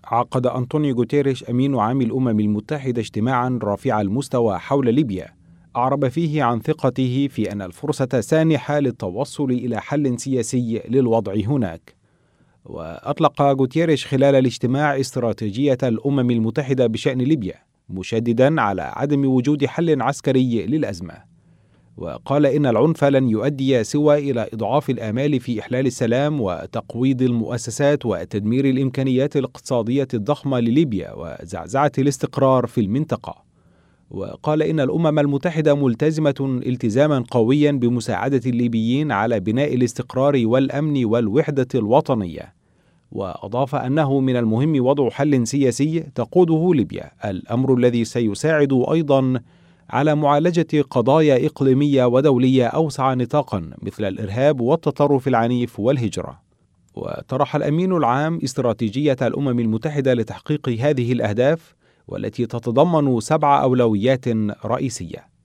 عقد أنطونيو غوتيريش أمين عام الأمم المتحدة اجتماعا رافع المستوى حول ليبيا، أعرب فيه عن ثقته في أن الفرصة سانحة للتوصل إلى حل سياسي للوضع هناك. وأطلق غوتيريش خلال الاجتماع استراتيجية الأمم المتحدة بشأن ليبيا، مشددا على عدم وجود حل عسكري للأزمة. وقال إن العنف لن يؤدي سوى إلى إضعاف الآمال في إحلال السلام وتقويض المؤسسات وتدمير الإمكانيات الاقتصادية الضخمة لليبيا وزعزعة الاستقرار في المنطقة. وقال إن الأمم المتحدة ملتزمة التزاما قويا بمساعدة الليبيين على بناء الاستقرار والأمن والوحدة الوطنية. وأضاف أنه من المهم وضع حل سياسي تقوده ليبيا، الأمر الذي سيساعد أيضا على معالجة قضايا إقليمية ودولية أوسع نطاقا مثل الإرهاب والتطرف العنيف والهجرة. وطرح الأمين العام استراتيجية الأمم المتحدة لتحقيق هذه الأهداف، والتي تتضمن 7 أولويات رئيسية.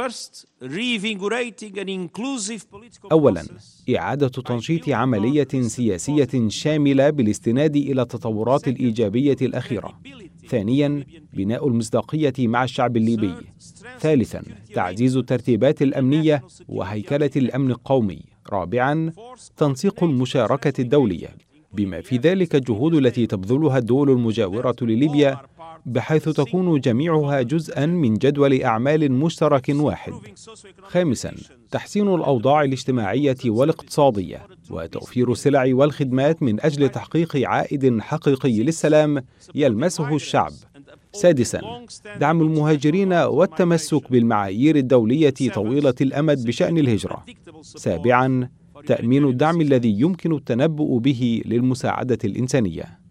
أولا، إعادة تنشيط عملية سياسية شاملة بالاستناد إلى التطورات الإيجابية الأخيرة. ثانيا، بناء المصداقية مع الشعب الليبي. ثالثا، تعزيز الترتيبات الأمنية وهيكلة الأمن القومي. رابعا، تنسيق المشاركة الدولية، بما في ذلك الجهود التي تبذلها الدول المجاورة لليبيا، بحيث تكون جميعها جزءا من جدول أعمال مشترك واحد. خامسا، تحسين الأوضاع الاجتماعية والاقتصادية وتوفير السلع والخدمات من أجل تحقيق عائد حقيقي للسلام يلمسه الشعب. سادسا، دعم المهاجرين والتمسك بالمعايير الدولية طويلة الأمد بشأن الهجرة. سابعا، تأمين الدعم الذي يمكن التنبؤ به للمساعدة الإنسانية.